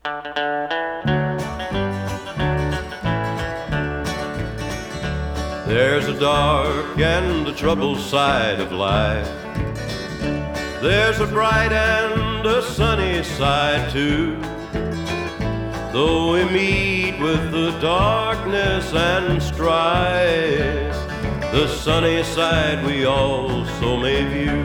There's a dark and a troubled side of life. There's a bright and a sunny side too. Though we meet with the darkness and strife, the sunny side we also may view.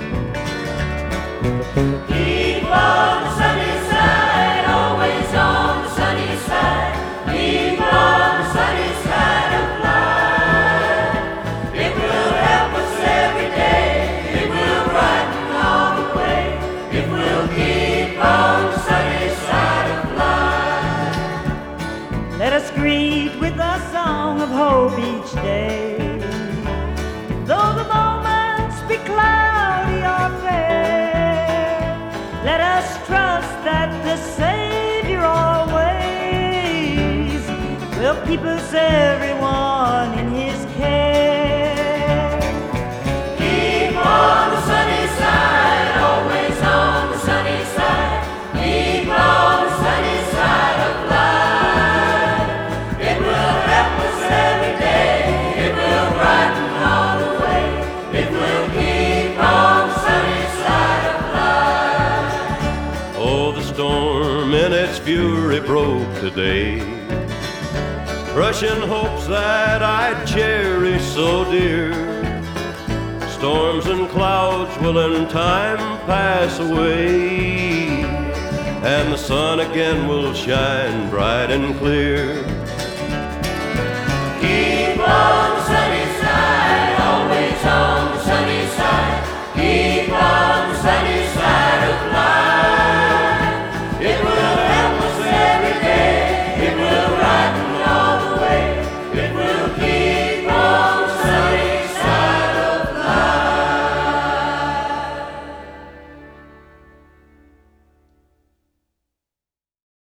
Keep on the sunny side, always on the sunny side. Keep on the sunny side of life. It will help us every day. It will brighten all the way. It will keep on the sunny side of life. Let us greet with a song of hope each day. Though the moments be cloudy or fair, let us trust that the Savior always will keep us everyone in His care. Keep on the sunny side, always on the sunny side. Keep on the sunny side of life. It will help us every day. It will brighten all the way. It will keep on the sunny side of life. Oh, the storm in its fury broke today, crushing hopes that I'd cherish so dear. Storms and clouds will in time pass away, and the sun again will shine bright and clear. Keep on